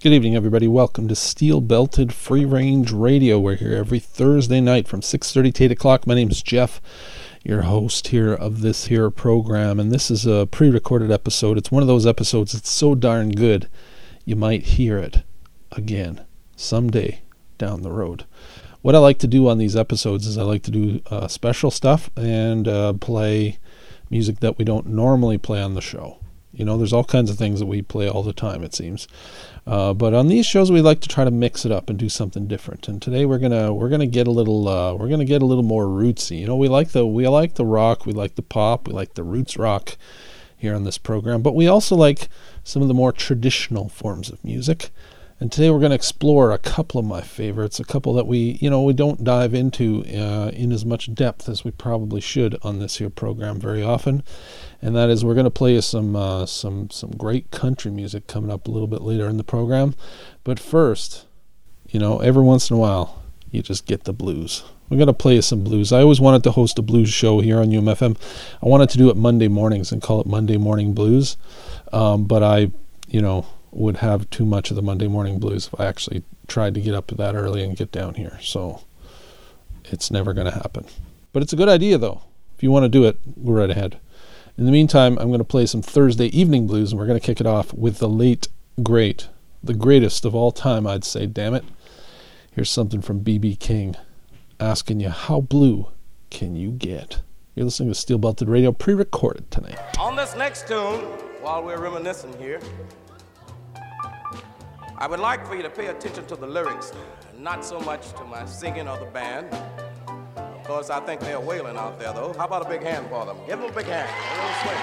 Good evening, everybody. Welcome to Steel Belted Free Range Radio. We're here every Thursday night from 6:30 to 8 o'clock. My name is Jeff, your host here of this here program, and this is a pre-recorded episode. It's one of those episodes that's so darn good, you might hear it again someday down the road. What I like to do on these episodes is I like to do special stuff and play music that we don't normally play on the show. You know, there's all kinds of things that we play all the time, it seems. But on these shows, we like to try to mix it up and do something different. And today we're gonna get a little more rootsy. You know, we like the rock, we like the pop, we like the roots rock here on this program. But we also like some of the more traditional forms of music. And today we're going to explore a couple of my favorites, a couple that we don't dive into in as much depth as we probably should on this here program very often. And that is, we're going to play some great country music coming up a little bit later in the program. But first, you know, every once in a while, you just get the blues. We're going to play some blues. I always wanted to host a blues show here on UMFM. I wanted to do it Monday mornings and call it Monday Morning Blues. But I, would have too much of the Monday morning blues if I actually tried to get up that early and get down here. So it's never going to happen. But it's a good idea, though. If you want to do it, go right ahead. In the meantime, I'm going to play some Thursday evening blues, and we're going to kick it off with the late, great, the greatest of all time, I'd say, damn it. Here's something from B.B. King, asking you, how blue can you get? You're listening to Steel Belted Radio, pre-recorded tonight. On this next tune, while we're reminiscing here, I would like for you to pay attention to the lyrics, not so much to my singing or the band. Of course, I think they're wailing out there, though. How about a big hand for them? Give them a big hand. A little swing.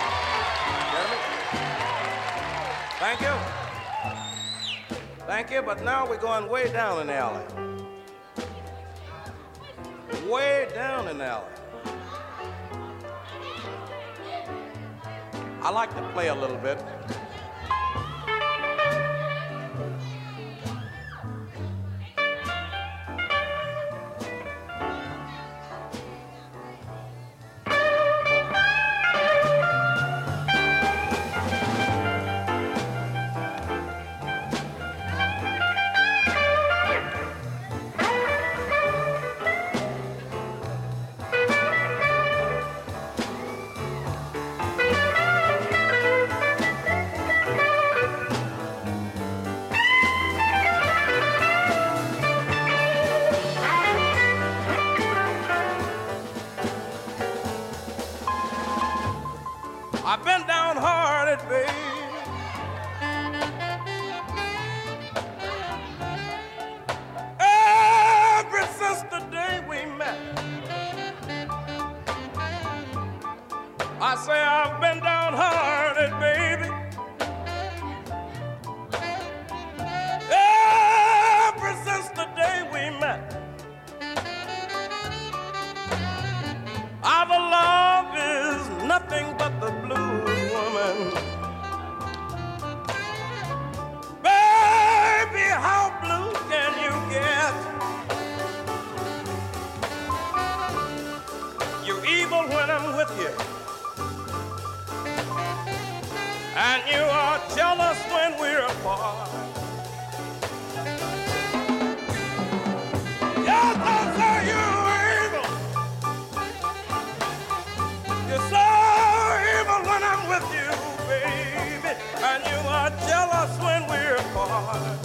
Gentlemen? Thank you. Thank you, but now we're going way down in the alley. Way down in the alley. I like to play a little bit. I've been downhearted, babe. Ever since the day we met, I say I've been downhearted, baby. Ever since the day we met, our love is nothing but the blues, woman. Baby, how blue can you get? You're evil when I'm with you, and you are jealous when we're apart. Yes, I say you're evil. You're so evil when I'm with you, baby, and you are jealous when we're apart.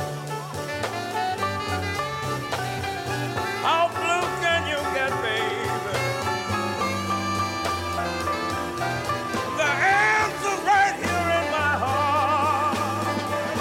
How blue can you get, baby? The answer's right here in my heart.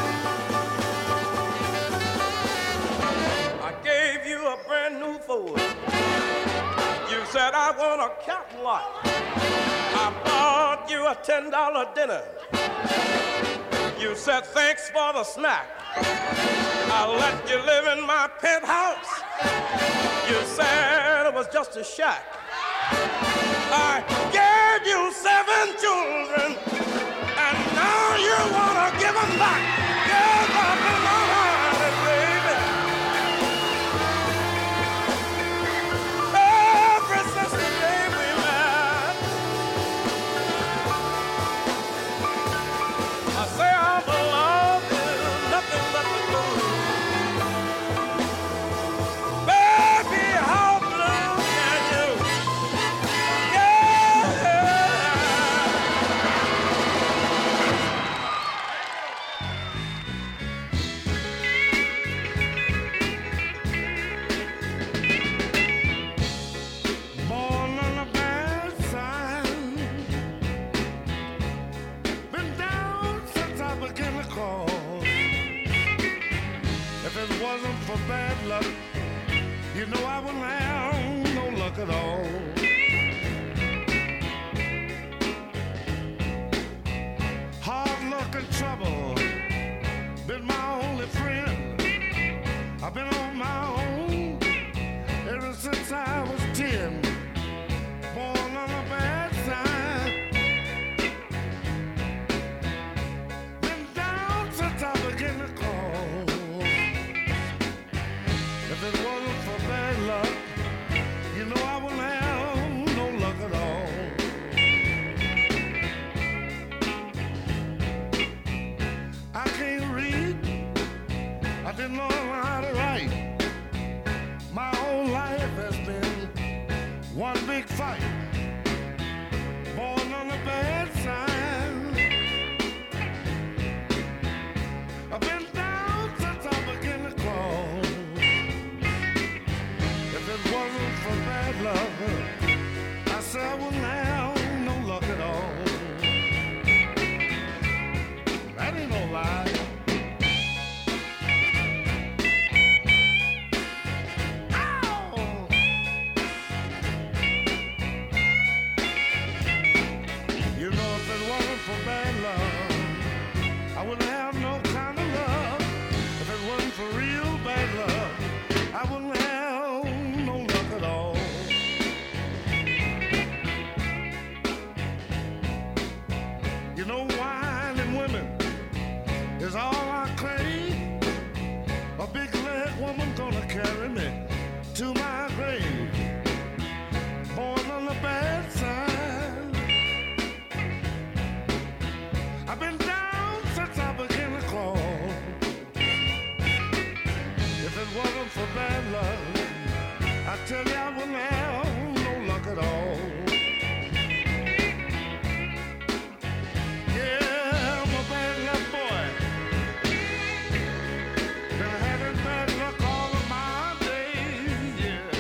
I gave you a brand new Ford. You said I want a cat lot. I bought you a $10 dinner. You said thanks for the snack. I let you live in my penthouse. You said it was just a shack. I gave you 7 children, and now you want to give them back. Yes, I've been downhearted, baby. Ever since the day we met, I say our love is nothing but the blues. it wasn't for bad luck, you know I wouldn't have no luck at all. Hard luck and trouble been my only friend. I've been on my own ever since I was 10. Born on the bad side, been down since I began to crawl. If it wasn't for bad luck, you know I wouldn't have no luck at all. I can't read, I didn't learn how to write. My whole life has been one big fight. Born on the bad side, I've been down since I began to crawl. If it wasn't for bad luck, I said I wouldn't have no luck at all. That ain't no lie. You know, if it wasn't for bad love, I wouldn't have no kind of love. If it wasn't for real bad love, I wouldn't have no luck at all. You know, wine and women is all I crave. A big leg woman gonna carry me to my grave. Born on the bad side, I've been down since I began to crawl. If it wasn't for bad luck, I tell you I wouldn't have no luck at all. Yeah, I'm a bad luck boy. Been having bad luck all of my days, yeah.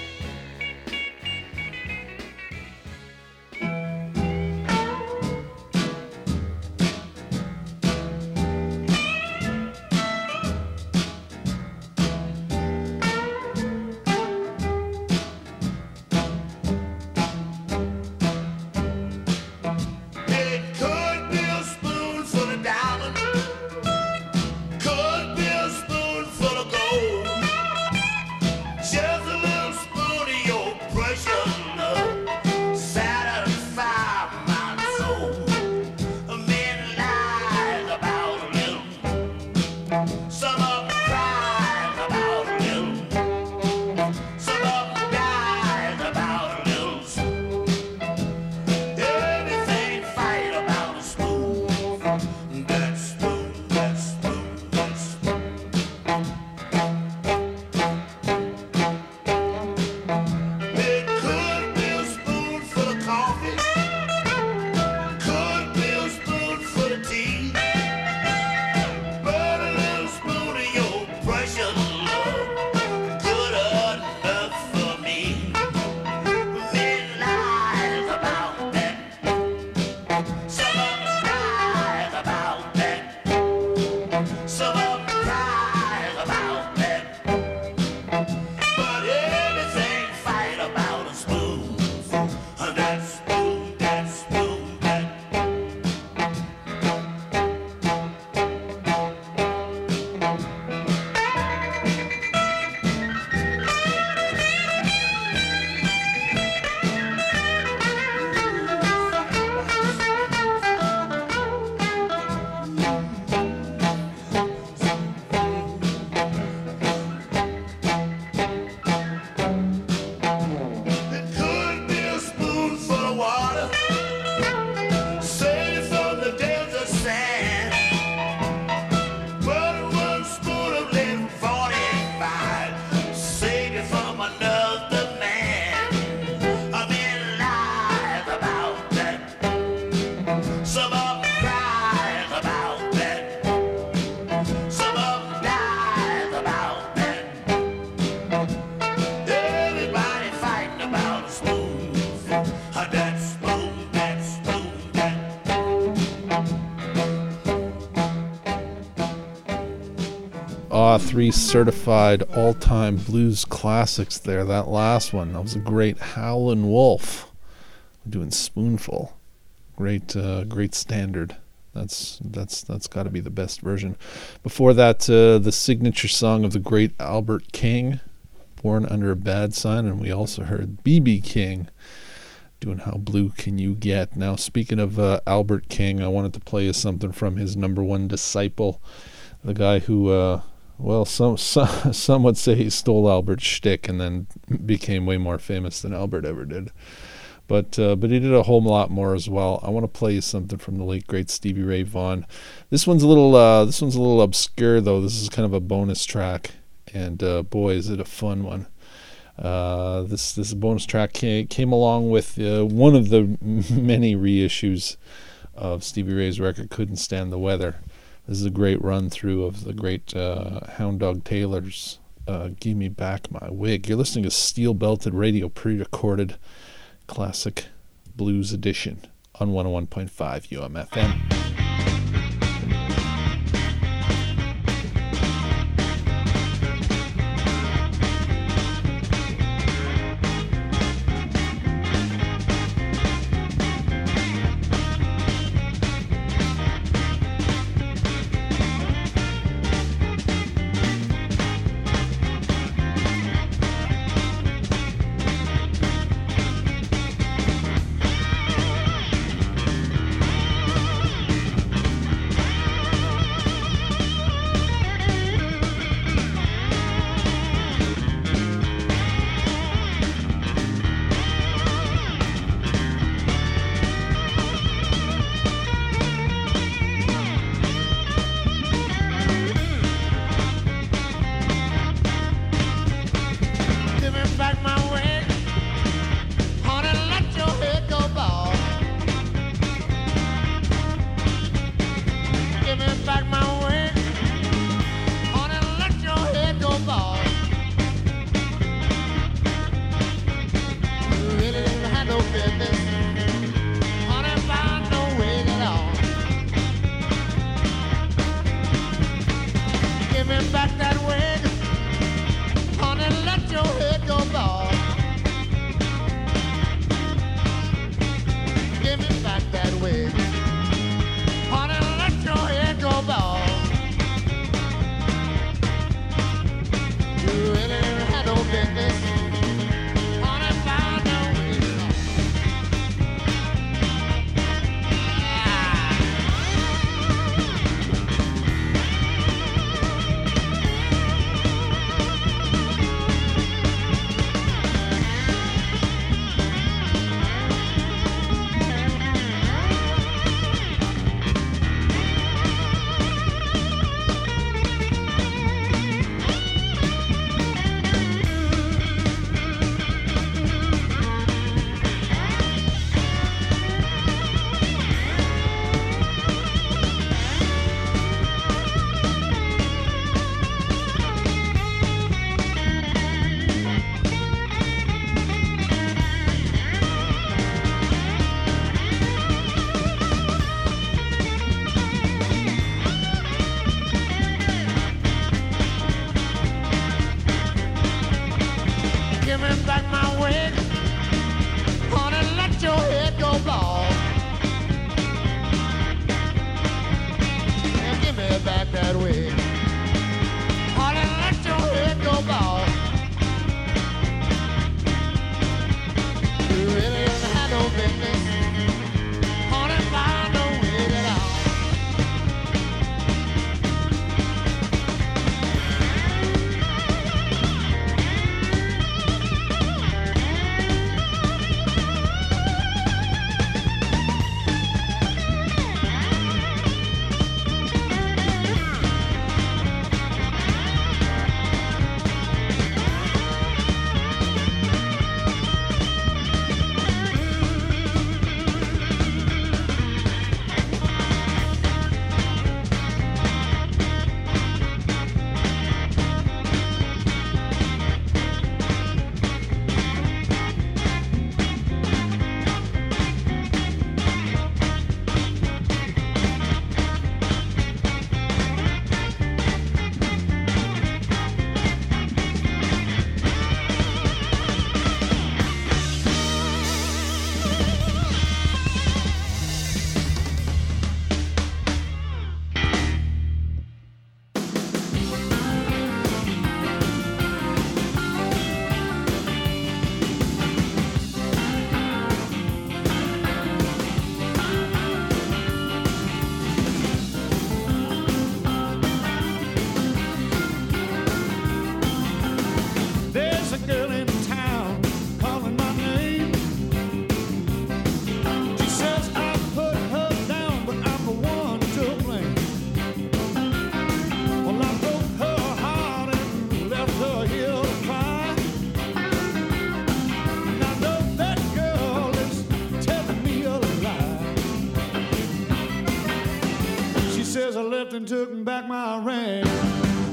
It could be a spoonful of diamond, could be a spoonful of gold. Just a little spoon of your precious love satisfy my soul. Many lies about a little, some of them cries about a little, some of them dies about a little. Everything fight about a spoon. That spoon, that spoon, that spoon. It could be a spoonful of coffee, could be a spoonful of tea, but a little spoon three certified all-time blues classics there. That last one, that was a great Howlin' Wolf doing Spoonful. Great standard. That's got to be the best version. Before that, the signature song of the great Albert King, Born Under a Bad Sign, and we also heard B.B. King doing How Blue Can You Get. Now, speaking of Albert King, I wanted to play you something from his number one disciple, the guy who, some would say he stole Albert's shtick and then became way more famous than Albert ever did. But he did a whole lot more as well. I want to play you something from the late great Stevie Ray Vaughan. This one's a little obscure though. This is kind of a bonus track, and boy, is it a fun one. This bonus track came along with one of the many reissues of Stevie Ray's record, Couldn't Stand the Weather. This is a great run through of the great Hound Dog Taylor's Give Me Back My Wig. You're listening to Steel Belted Radio, pre-recorded classic blues edition on 101.5 UMFM.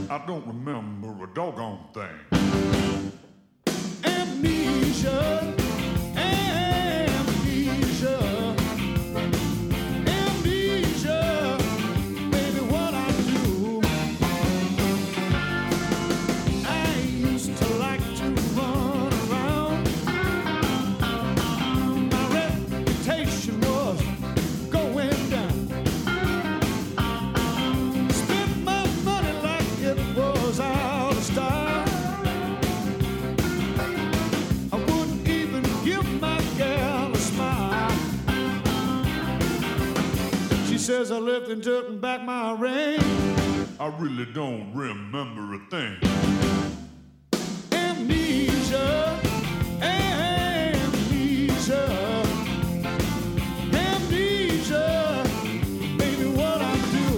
I don't remember a doggone thing. Amnesia, amnesia, amnesia, baby, what I do. I used to like to run around. My reputation was going down. Spent my money like it was out of style. I wouldn't even give my gal a smile. She says I left and took back my ring. I really don't remember a thing. Amnesia, amnesia, amnesia, baby, what I do.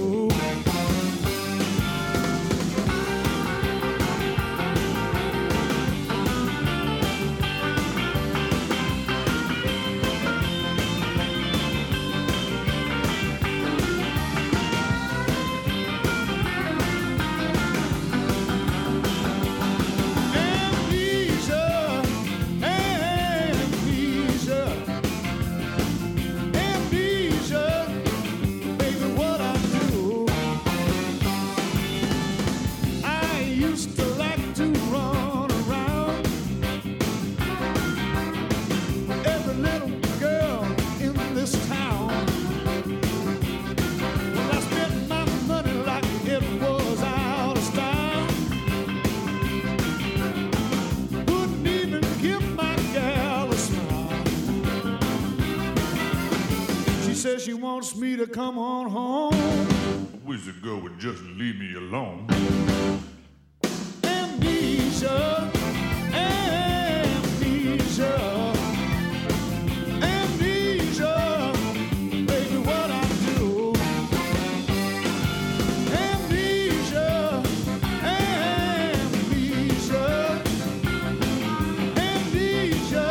Amnesia, amnesia, amnesia, baby, what I do. I used to like to run around. Every little girl in this town. Well, I spent my money like it was out of style. Wouldn't even give my gal a smile. She says she wants me to come on home. I wish the girl would just leave me alone. Amnesia, amnesia, amnesia, baby, what I do. Amnesia, amnesia, amnesia,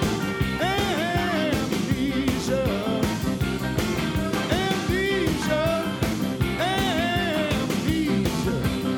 amnesia, amnesia, amnesia.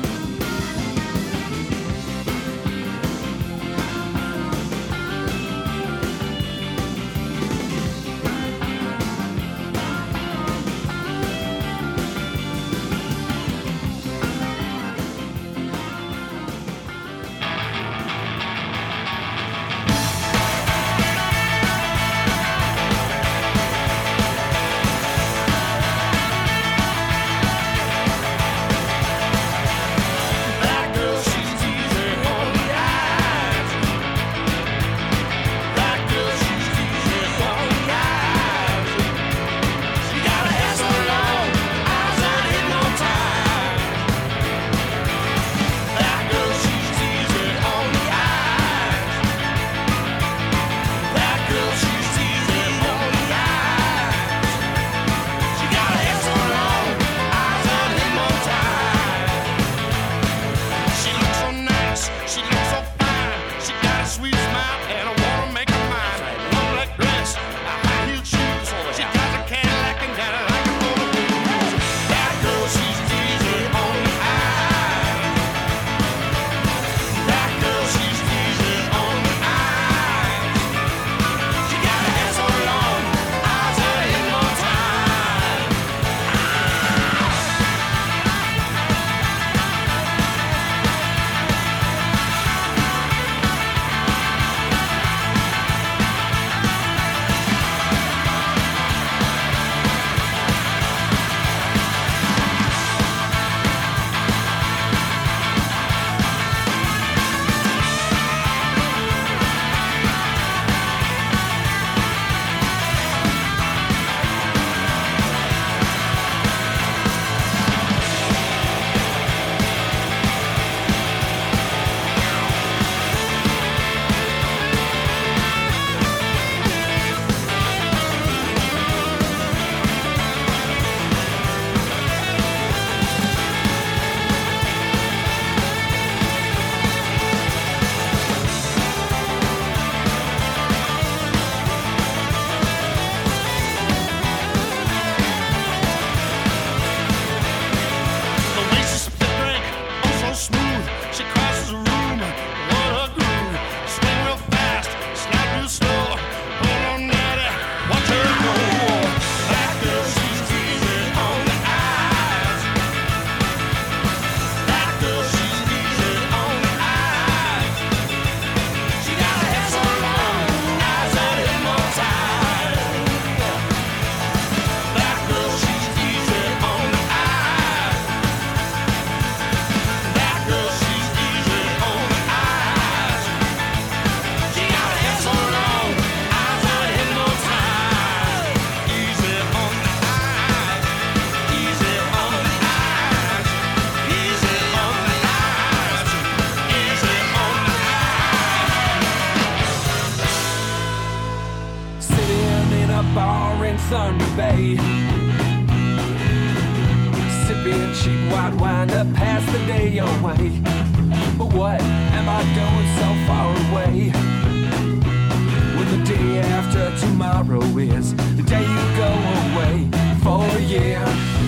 day. But what am I doing so far away? When the day after tomorrow is the day you go away for a year.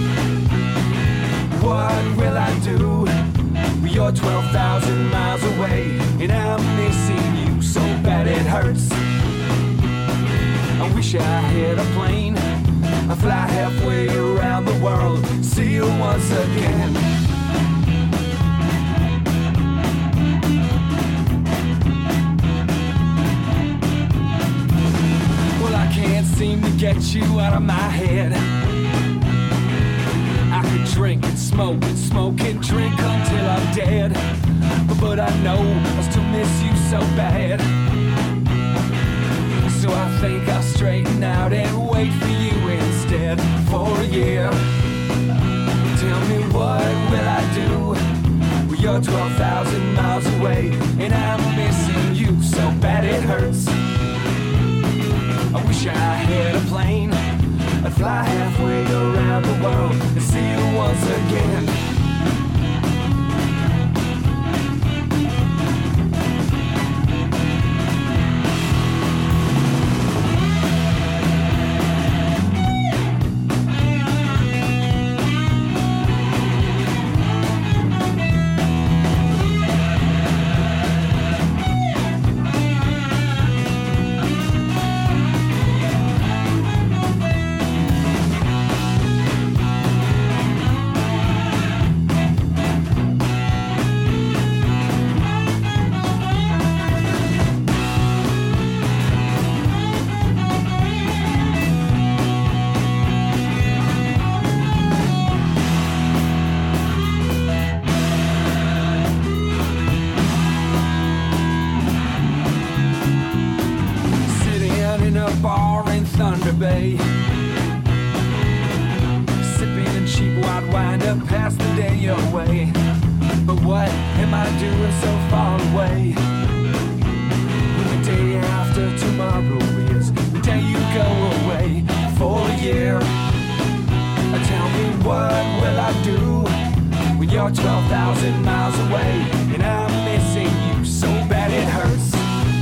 What will I do? You're 12,000 miles away, and I'm missing you so bad it hurts. I wish I had a plane, I fly halfway around the world, see you once again. Well, I can't seem to get you out of my head. I could drink and smoke and drink until I'm dead. But I know I still miss you so bad. So I think I'll straighten out and wait for you instead for a year. Tell me what will I do? Well, you're 12,000 miles away, and I'm missing you so bad it hurts. I wish I had a plane, I'd fly halfway around the world and see you once again. Thunder Bay, sipping cheap white wine to pass the day your way. But what am I doing so far away? When the day after tomorrow is the day you go away for a year. Tell me what will I do when you're 12,000 miles away and I'm missing you so bad it hurts.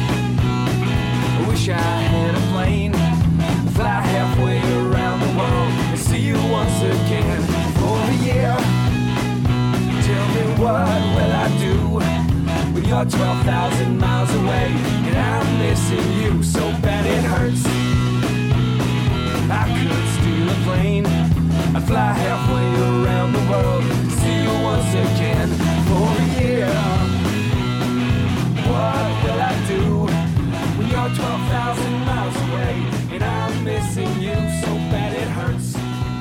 I wish I had a plane, fly halfway around the world and see you once again for a year. Tell me what will I do when you're 12,000 miles away and I'm missing you so bad it hurts. I could steal a plane, I'd fly halfway around the world and see you once again for a year. What will I do when you're 12,000 miles away and I'm missing you so bad it hurts?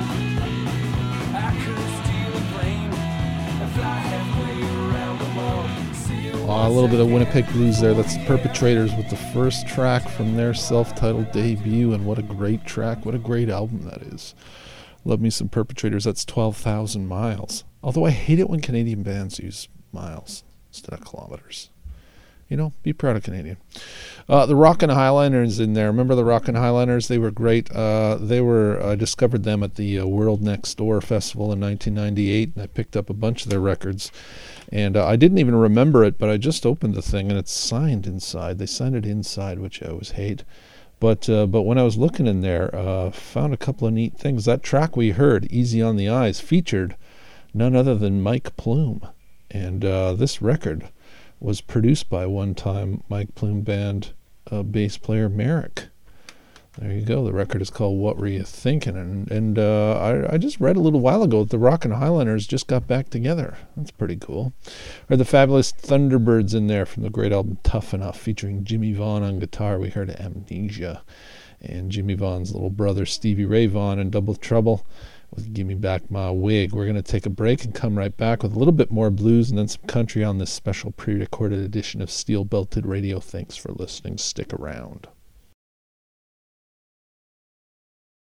I could steal a plane and fly halfway around the world. See you a little bit of Winnipeg Blues there. That's the Perpetrators with the first track from their self-titled debut, and what a great track, what a great album that is. Love me some Perpetrators. That's 12,000 miles. Although I hate it when Canadian bands use miles instead of kilometers. You know, be proud of Canadian. The Rockin' Highliners in there. Remember the Rockin' Highliners? They were great. I discovered them at the World Next Door Festival in 1998, and I picked up a bunch of their records. And I didn't even remember it, but I just opened the thing, and it's signed inside. They signed it inside, which I always hate. But when I was looking in there, found a couple of neat things. That track we heard, Easy on the Eyes, featured none other than Mike Plume. And this record was produced by one-time Mike Plume band bass player Merrick. There you go. The record is called What Were You Thinking? And I just read a little while ago that the Rockin' Highliners just got back together. That's pretty cool. Or the Fabulous Thunderbirds in there from the great album Tough Enough, featuring Jimmy Vaughan on guitar. We heard Amnesia. And Jimmy Vaughan's little brother Stevie Ray Vaughan in Double Trouble with Give Me Back My Wig. We're going to take a break and come right back with a little bit more blues and then some country on this special pre-recorded edition of Steel Belted Radio. Thanks for listening. Stick around.